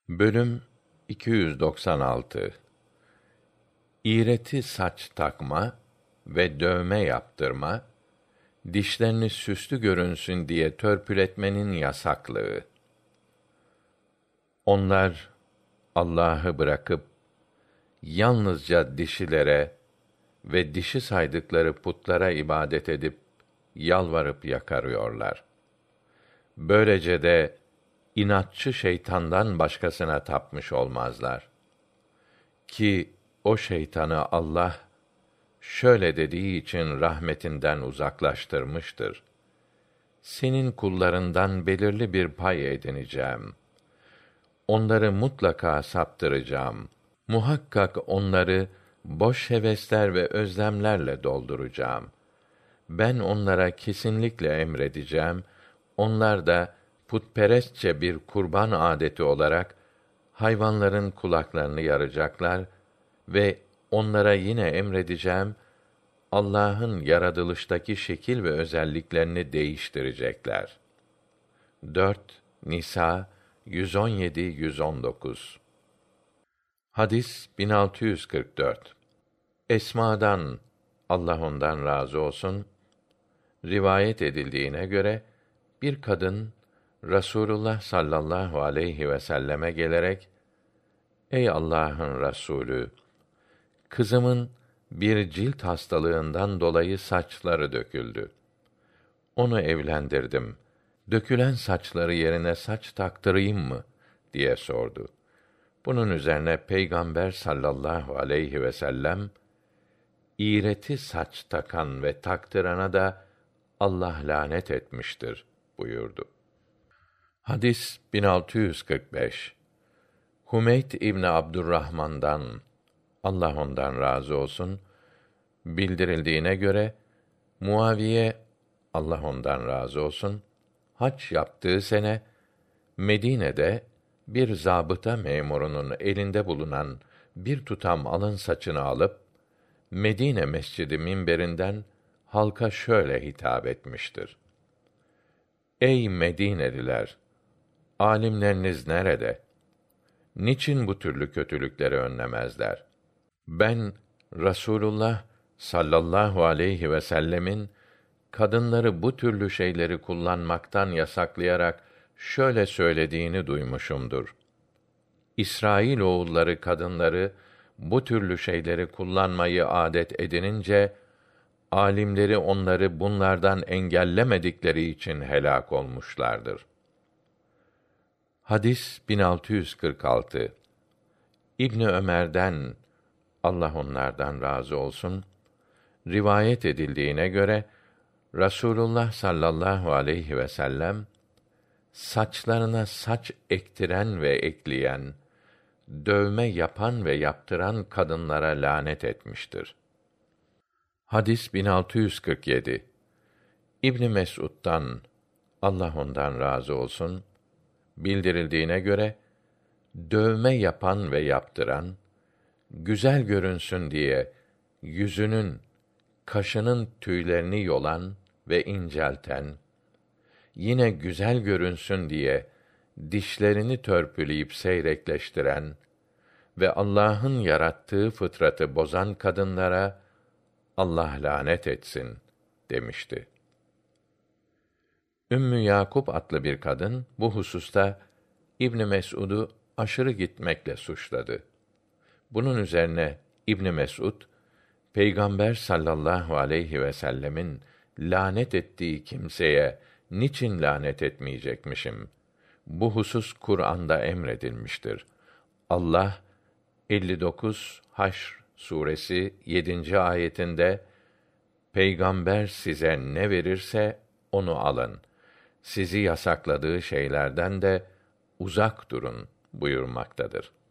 Bölüm 296. İğreti saç takma ve dövme yaptırma, dişlerini süslü görünsün diye törpületmenin yasaklığı. Onlar Allah'ı bırakıp yalnızca dişilere ve dişi saydıkları putlara ibadet edip yalvarıp yakarıyorlar. Böylece de inatçı şeytandan başkasına tapmış olmazlar. Ki o şeytanı Allah şöyle dediği için rahmetinden uzaklaştırmıştır. Senin kullarından belirli bir pay edineceğim. Onları mutlaka saptıracağım. Muhakkak onları boş hevesler ve özlemlerle dolduracağım. Ben onlara kesinlikle emredeceğim. Onlar da putperestçe bir kurban adeti olarak hayvanların kulaklarını yaracaklar ve onlara yine emredeceğim, Allah'ın yaratılıştaki şekil ve özelliklerini değiştirecekler. 4 Nisa 117-119. Hadis 1644. Esma'dan, Allah ondan razı olsun, rivayet edildiğine göre bir kadın Rasulullah sallallahu aleyhi ve selleme gelerek, Ey Allah'ın Resulü, kızımın bir cilt hastalığından dolayı saçları döküldü. Onu evlendirdim. Dökülen saçları yerine saç taktırayım mı diye sordu. Bunun üzerine Peygamber sallallahu aleyhi ve sellem, İğreti saç takan ve taktırana da Allah lanet etmiştir buyurdu. Hadis 1645. Hümeyt İbni Abdurrahman'dan, Allah ondan razı olsun, bildirildiğine göre Muaviye, Allah ondan razı olsun, hac yaptığı sene Medine'de bir zabıta memurunun elinde bulunan bir tutam alın saçını alıp Medine Mescidi minberinden halka şöyle hitap etmiştir: Ey Medineliler! Âlimleriniz nerede? Niçin bu türlü kötülükleri önlemezler? Ben Rasulullah sallallahu aleyhi ve sellemin kadınları bu türlü şeyleri kullanmaktan yasaklayarak şöyle söylediğini duymuşumdur. İsrail oğulları kadınları bu türlü şeyleri kullanmayı adet edinince âlimleri onları bunlardan engellemedikleri için helak olmuşlardır. Hadis 1646. İbni Ömer'den, Allah onlardan razı olsun, rivayet edildiğine göre Rasulullah sallallahu aleyhi ve sellem saçlarına saç ektiren ve ekleyen, dövme yapan ve yaptıran kadınlara lanet etmiştir. Hadis 1647. İbn Mes'ud'dan, Allah ondan razı olsun, bildirildiğine göre dövme yapan ve yaptıran, güzel görünsün diye yüzünün, kaşının tüylerini yolan ve incelten, yine güzel görünsün diye dişlerini törpüleyip seyrekleştiren ve Allah'ın yarattığı fıtratı bozan kadınlara Allah lanet etsin demişti. Ümmü Yakup adlı bir kadın bu hususta İbn Mes'ud'u aşırı gitmekle suçladı. Bunun üzerine İbn Mes'ud, Peygamber sallallahu aleyhi ve sellemin lanet ettiği kimseye niçin lanet etmeyecekmişim? Bu husus Kur'an'da emredilmiştir. Allah 59 Haşr suresi 7. ayetinde Peygamber size ne verirse onu alın. Sizi yasakladığı şeylerden de uzak durun buyurmaktadır.